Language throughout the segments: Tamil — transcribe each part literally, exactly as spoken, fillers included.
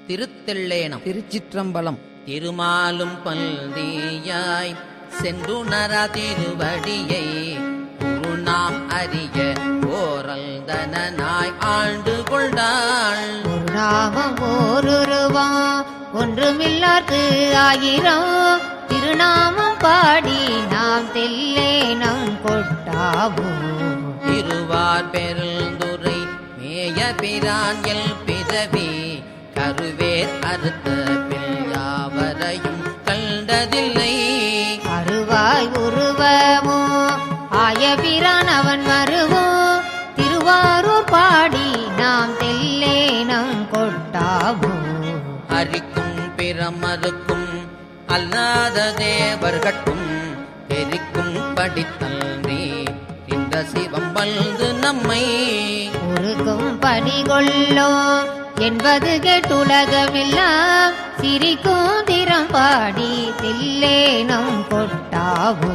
திருத்தெல்லேனம். திருச்சிற்றம்பலம். திருமாலும் பல்தியாய் சென்றுணரா திருவடியை குருநாம் அறிய ஓரல்தனாய் ஆண்டு கொண்டாள். ஒரு நாமம் ஓருருவா ஒன்றுமில்லார்க்கு ஆயிரம் திருநாமம் பாடி நாம் தெல்லேனம் கொட்டாவோ. திருவார் பெருந்துரை மேய பிரான் எல் பிறவி கருவேர் அறுத்த பிள்ளாவரையும் கண்டதில்லை. அருவாய் உருவமோ ஆய பிரான் அவன் மருவோ திருவாரூர் பாடி நாம் தெல்லேனம் கொட்டாவோ. அரிக்கும் பிறமருக்கும் அல்லாத தேவர்கட்கும் எரிக்கும் படித்தல்றி இந்த சிவம் வந்து நம்மை உருக்கும் பணிகொள்ளோ என்பது கேட்டுலகமெல்லாம் சிரிக்கும் திறம் பாடி தில்லேனம் கொட்டாவோ.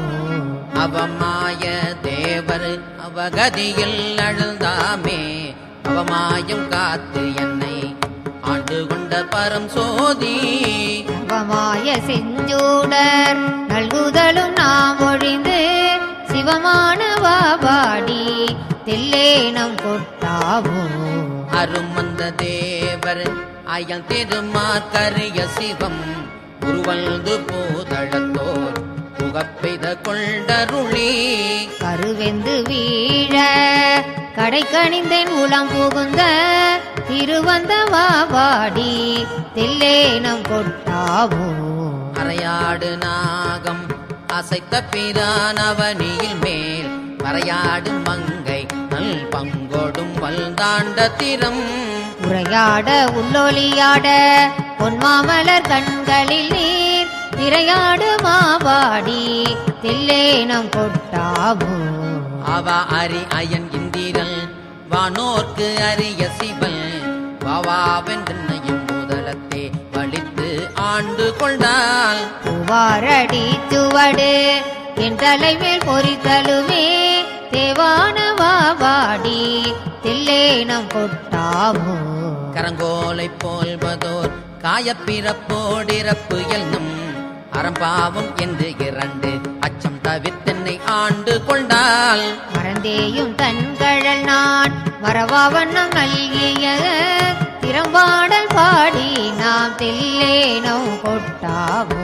அவமாய தேவர் அவகதியில் அழுந்தாமே அவமாயம் காத்து என்னை ஆண்டு கொண்ட பரம் சோதி. அவமாய செஞ்சூடர் நல்குதலும் நாம் ஒழிந்து சிவமானவா பாடி தில்லேனம் கொட்டாவோ. அருமந்த தேவர் அயல் திருமாக்கரிய சிவம் உருவல்து போதழத்தோர் புகப்பெய்த கொண்டருளி. கருவெந்து வீழ கடை கணிந்தேன் உளம் புகுந்த திருவந்தவா பாடி தில்லேனம் கொட்டாவோ. அரையாடு நாகம் அசைத்த பிரானவனியில் மேல் வரையாடு மங்கை நல் பங்கோடும் வல்தாண்ட திறம். உரையாட உள்ளொலியாட பொன்மாமலர் கண்களில் நீர் திரையாடு மாபாடி தில்லேனம் கொட்டாவோ. அவ அரி அயன் இந்திரல் வானோர்க்கு அரிய சிவல் வாவாவென்றையும் முதலத்தே வலித்து ஆண்டு கொண்டாள். புவாரடி சுவடு என் தலைமேல் பொறித்தலுமே தேவானவா பாடி தில்லேனம் கொட்டாவோ. கரங்கோலை போல்வதோர் காயப்பிறப்போடிறப்பு என்னும் அறம்பாவம் என்று இரண்டு அச்சம் தவிர்த்தென்னை ஆண்டு கொண்டாள். மறந்தேயும் தன்கழல் நான் மறவாவண்ணம் நல்கிய திறம்பாடல் பாடி நாம் தில்லேனம் கொட்டாவோ.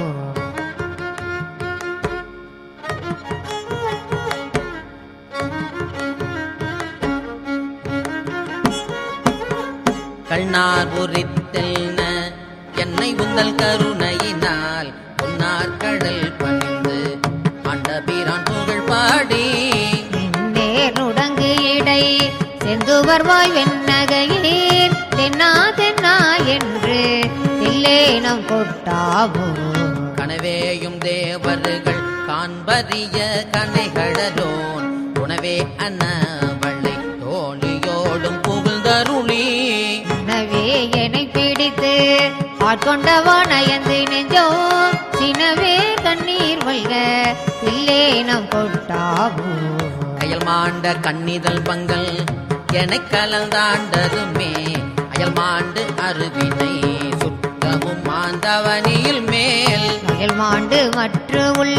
கண்ணார் உரித்தெல்ன என்னை உந்தல் கருணையினால் பொன்னார் கடல் பணிந்து ஆண்டபிரான் புகழ் பாடி. நேர் நுடங்கு இடை செந்துவர்வாய் வெண்ணகையீர் தென்னா தென்னா என்று தில்லேனம் கொட்டாவோ. கனவேயும் தேவர்கள் காண்பறிய கனைகளோன் உணவே அன்னவளை தோழியோடும் புகழ்ந்தருளி. எனவே என்னை பிடித்து ஆட்கொண்டவா நயந்து நெஞ்சோ சினவே கண்ணீர் வல்க தில்லேனம் கொட்டாவோ. அயல் மாண்ட கண்ணிதழ் பங்கல் என கலந்தாண்டதுமே அயல் மாண்டு அருவினை சுத்தமும் மாந்தவனியில் மேல். அயல் மாண்டு மற்ற உள்ள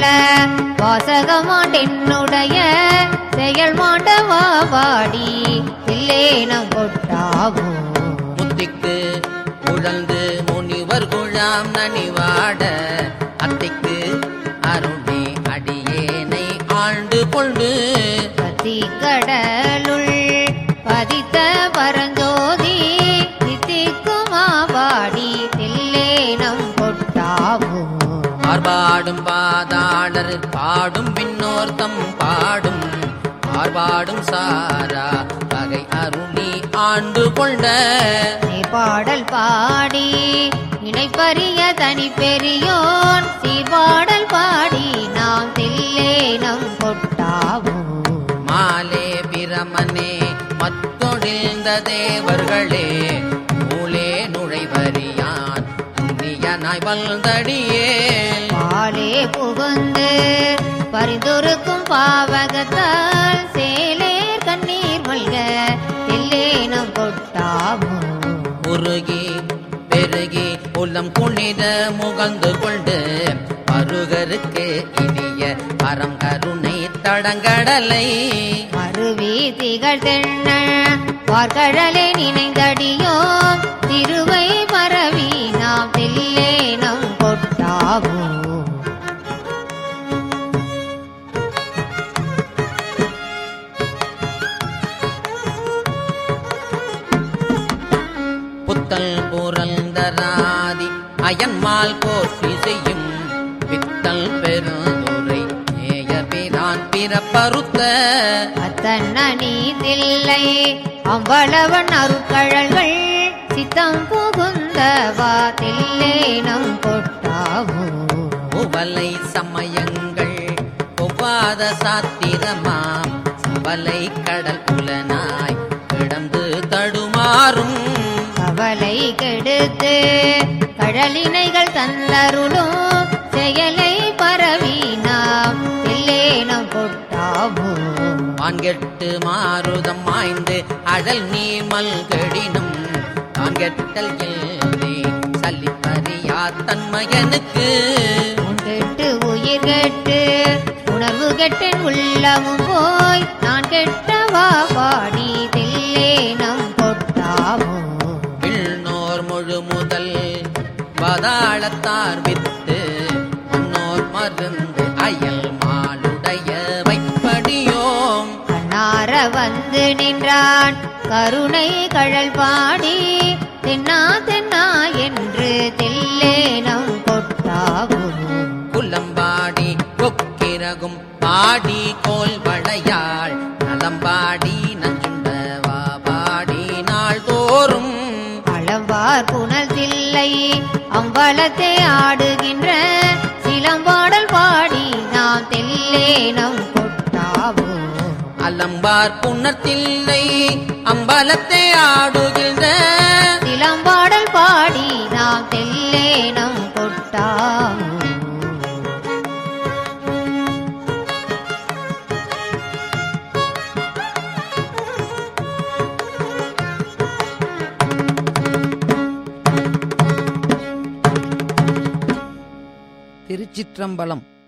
வாசகமாண்டென்னுடைய செயல் மாண்டவா பாடி தில்லேனம் கொட்டாவோ. முத்திக்கு உழந்து முனிவர் குழாம் நனிவாட அத்திக்கு அருணே அடியேனை ஆண்டு கொண்டு. பத்தி கடலுள் பதித்த பரஞ்சோதி தித்திக்குமா பாடி தில்லேனம் கொட்டாவோ. ஆர்பாடும் பாதாளர் பாடும் பின்னோர்த்தம் பாடும் ஆர்பாடும் சாரா வகை அருணி ஆண்டு கொண்ட. பாடல் பாடி இணைப்பரிய தனி பெரியோன் சீர்பாடல் பாடி நாம் தில்லேனம் கொட்டாவோ. மாலே பிரமனே மத்தொழிந்த தேவர்களே மூலே நுழைவரியான் புண்ணியனாய் வந்தடியே. பாலே புகுந்து பரிந்துருக்கும் பாவகத்தால் சேலேர் கண்ணீர் மல்க தில்லேனம் கொட்டாவோ. உருகி பெருகி உலம் குளிர முகந்து கொண்டு பருகருக்கு இனிய பரம் கருணை தடங்கடலை அருவி திகழ் தென்ன பார்கடலை நினைந்தடியோ திருவை பரவி நாம் தில்லேனம் கொட்டாவோ புத்தல் புரந்தராதி அயன்மால் போற்றி செய்யும் பித்தல் பெருந்துரை ஏயபிரான் பிறப்பறுத்த அத்தன்ன நீதில்லை அம்பளவன் அருட்கழல்கள் சித்தம் புகுந்தவா தில்லேனம் கொட்டாவோ உவலை சமயங்கள் ஒவ்வாத சாத்திரமாம் சவலை கடல் புலனாய் கிடந்து தடுமாறும் கவலை கெடுத்து கடலினைகள் தந்தருளும் செயலை பரவி நாம் தில்லேனம் கொட்டாவோ வான்கெட்டு மாறுதம் மாய்ந்து அழல் நீ மல்கடினும் தான்கெட்டல் எல்லே சல்லிப்பறியா தன்மகனுக்கு உன்கெட்டு உயிர் கெட்டு உணர்வு கெட்டேன் உள்ளமும் போய் நான் கெட்டவா பாடி தில்லேனம் கொட்டாவோ விண்ணோர் முழு முதல் பாதாளத்தார் வித்து முன்னோர் மருந்து அயல் மாளுடைய வைப்படியோம் கண்ணார வந்து நின்றான் கருணை கழல் பாடி தென்னா தென்னா என்று தில்லேனம் கொட்டாவோ குலம்பாடி கொக்கிரகும் பாடி கோல் வளையாள் நலம்பாடி நஞ்சுண்டவா பாடி நாள் தோறும் அளம்பார் புனல் தில்லை அம்பலத்தை ஆடுகின்ற சிலம்பாடல் பாடி நாம் தில்லேனம் கொட்டாவோ அலம்பார் புன்னத்தில்லை அம்பலத்தை ஆடுகின்ற சிலம்பாடல் பாடி நாம் தில்லேனம் கொட்டாவோ திருச்சிற்றம்பலம்.